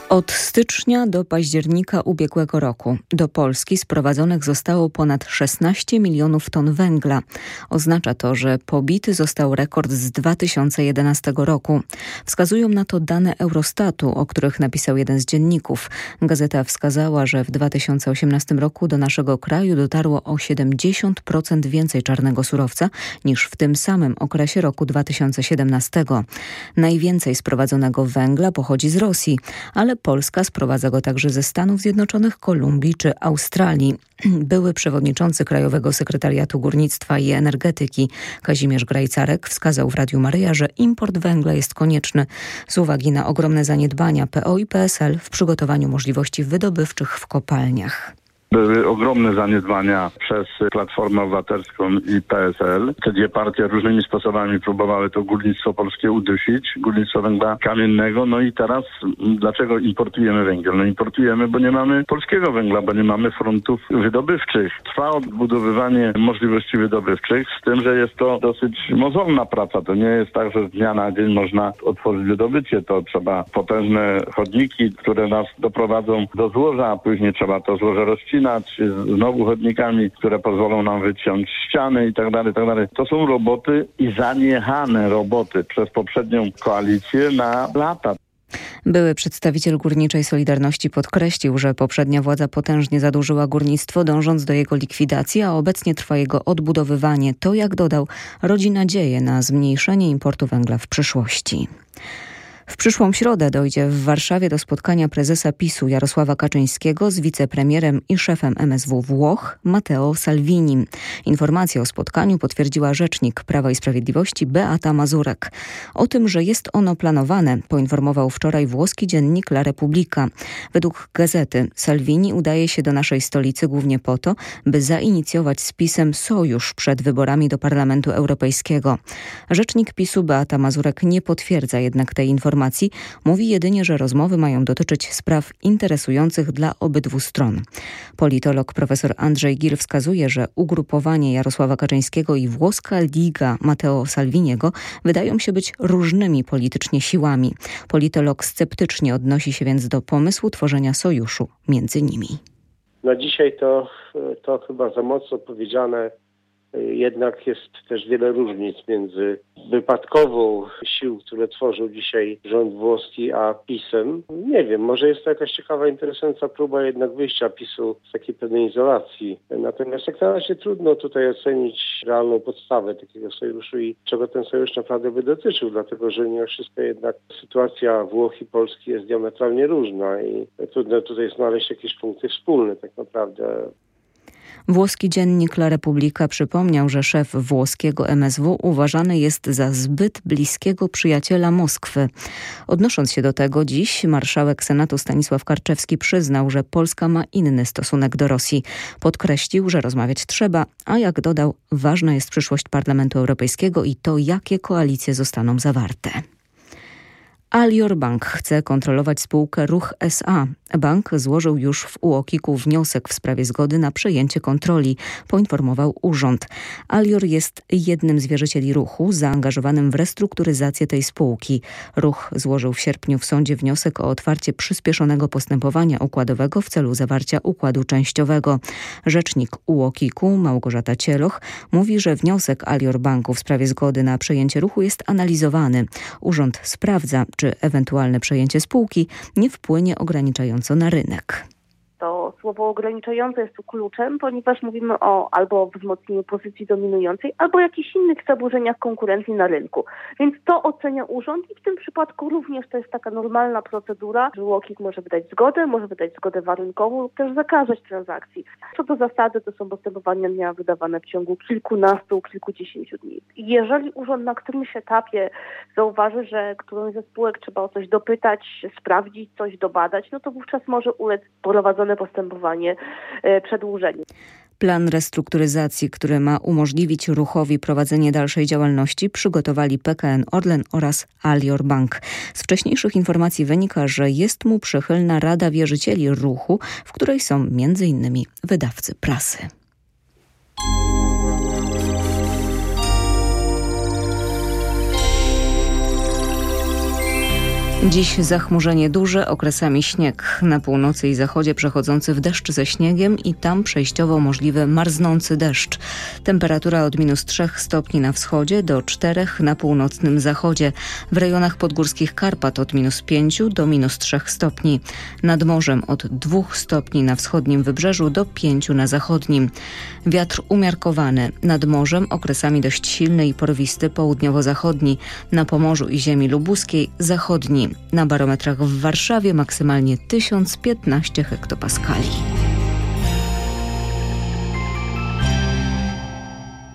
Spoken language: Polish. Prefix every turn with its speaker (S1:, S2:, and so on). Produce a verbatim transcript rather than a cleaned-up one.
S1: Od stycznia do października ubiegłego roku do Polski sprowadzonych zostało ponad szesnaście milionów ton węgla. Oznacza to, że pobity został rekord z dwa tysiące jedenastego roku. Wskazują na to dane Eurostatu, o których napisał jeden z dzienników. Gazeta wskazała, że w dwa tysiące osiemnastym roku do naszego kraju dotarło o siedemdziesiąt procent więcej czarnego surowca niż w tym samym okresie roku dwa tysiące siedemnastego. Najwięcej sprowadzonego węgla pochodzi z Rosji, ale Polska sprowadza go także ze Stanów Zjednoczonych, Kolumbii czy Australii. Były przewodniczący Krajowego Sekretariatu Górnictwa i Energetyki Kazimierz Grajcarek wskazał w Radiu Maryja, że import węgla jest konieczny z uwagi na ogromne zaniedbania P O i P S L w przygotowaniu możliwości wydobywczych w kopalniach.
S2: Były ogromne zaniedbania przez Platformę Obywatelską i P S L. Te dwie partie różnymi sposobami próbowały to górnictwo polskie udusić, górnictwo węgla kamiennego. No i teraz dlaczego importujemy węgiel? No importujemy, bo nie mamy polskiego węgla, bo nie mamy frontów wydobywczych. Trwa odbudowywanie możliwości wydobywczych, z tym, że jest to dosyć mozolna praca. To nie jest tak, że z dnia na dzień można otworzyć wydobycie. To trzeba potężne chodniki, które nas doprowadzą do złoża, a później trzeba to złoże rozcinać, czy znowu chodnikami, które pozwolą nam wyciąć ściany i tak dalej, i tak dalej. To są roboty i zaniechane roboty przez poprzednią koalicję na lata.
S1: Były przedstawiciel Górniczej Solidarności podkreślił, że poprzednia władza potężnie zadłużyła górnictwo, dążąc do jego likwidacji, a obecnie trwa jego odbudowywanie. To, jak dodał, rodzi nadzieję na zmniejszenie importu węgla w przyszłości. W przyszłą środę dojdzie w Warszawie do spotkania prezesa PiSu Jarosława Kaczyńskiego z wicepremierem i szefem M S W Włoch Matteo Salvini. Informację o spotkaniu potwierdziła rzecznik Prawa i Sprawiedliwości Beata Mazurek. O tym, że jest ono planowane, poinformował wczoraj włoski dziennik La Repubblica. Według gazety Salvini udaje się do naszej stolicy głównie po to, by zainicjować z PiSem sojusz przed wyborami do Parlamentu Europejskiego. Rzecznik PiSu Beata Mazurek nie potwierdza jednak tej informacji. Mówi jedynie, że rozmowy mają dotyczyć spraw interesujących dla obydwu stron. Politolog profesor Andrzej Gil wskazuje, że ugrupowanie Jarosława Kaczyńskiego i włoska Liga Matteo Salviniego wydają się być różnymi politycznie siłami. Politolog sceptycznie odnosi się więc do pomysłu tworzenia sojuszu między nimi.
S3: Na dzisiaj to, to chyba za mocno powiedziane. Jednak jest też wiele różnic między wypadkową sił, które tworzą dzisiaj rząd włoski, a PiS-em. Nie wiem, może jest to jakaś ciekawa, interesująca próba jednak wyjścia PiS-u z takiej pewnej izolacji. Natomiast jak na razie trudno tutaj ocenić realną podstawę takiego sojuszu i czego ten sojusz naprawdę by dotyczył, dlatego że mimo wszystko jednak sytuacja Włoch i Polski jest diametralnie różna i trudno tutaj znaleźć jakieś punkty wspólne tak naprawdę.
S1: Włoski dziennik La Repubblica przypomniał, że szef włoskiego M S W uważany jest za zbyt bliskiego przyjaciela Moskwy. Odnosząc się do tego, dziś marszałek Senatu Stanisław Karczewski przyznał, że Polska ma inny stosunek do Rosji. Podkreślił, że rozmawiać trzeba, a jak dodał, ważna jest przyszłość Parlamentu Europejskiego i to, jakie koalicje zostaną zawarte. Alior Bank chce kontrolować spółkę Ruch S A. Bank złożył już w U O K iK-u wniosek w sprawie zgody na przejęcie kontroli, poinformował urząd. Alior jest jednym z wierzycieli Ruchu zaangażowanym w restrukturyzację tej spółki. Ruch złożył w sierpniu w sądzie wniosek o otwarcie przyspieszonego postępowania układowego w celu zawarcia układu częściowego. Rzecznik U O K iK-u Małgorzata Cieloch mówi, że wniosek Alior Banku w sprawie zgody na przejęcie Ruchu jest analizowany. Urząd sprawdza, czy ewentualne przejęcie spółki nie wpłynie ograniczająco na rynek.
S4: To słowo ograniczające jest tu kluczem, ponieważ mówimy o albo wzmocnieniu pozycji dominującej, albo jakichś innych zaburzeniach konkurencji na rynku. Więc to ocenia urząd i w tym przypadku również to jest taka normalna procedura, że U O K iK może wydać zgodę, może wydać zgodę warunkową lub też zakazać transakcji. Co do zasady, to są postępowania wydawane w ciągu kilkunastu, kilkudziesięciu dni. Jeżeli urząd na którymś etapie zauważy, że którąś ze spółek trzeba o coś dopytać, sprawdzić, coś dobadać, no to wówczas może ulec prowadzone postępowanie e, przedłużenie.
S1: Plan restrukturyzacji, który ma umożliwić Ruchowi prowadzenie dalszej działalności, przygotowali P K N Orlen oraz Alior Bank. Z wcześniejszych informacji wynika, że jest mu przychylna Rada Wierzycieli Ruchu, w której są między innymi wydawcy prasy. Dziś zachmurzenie duże, okresami śnieg. Na północy i zachodzie przechodzący w deszcz ze śniegiem i tam przejściowo możliwy marznący deszcz. Temperatura od minus trzech stopni na wschodzie do czterech na północnym zachodzie. W rejonach podgórskich Karpat od minus pięciu do minus trzech stopni. Nad morzem od dwóch stopni na wschodnim wybrzeżu do pięciu na zachodnim. Wiatr umiarkowany. Nad morzem okresami dość silny i porwisty południowo-zachodni. Na Pomorzu i ziemi lubuskiej zachodni. Na barometrach w Warszawie maksymalnie tysiąc piętnaście hektopaskali.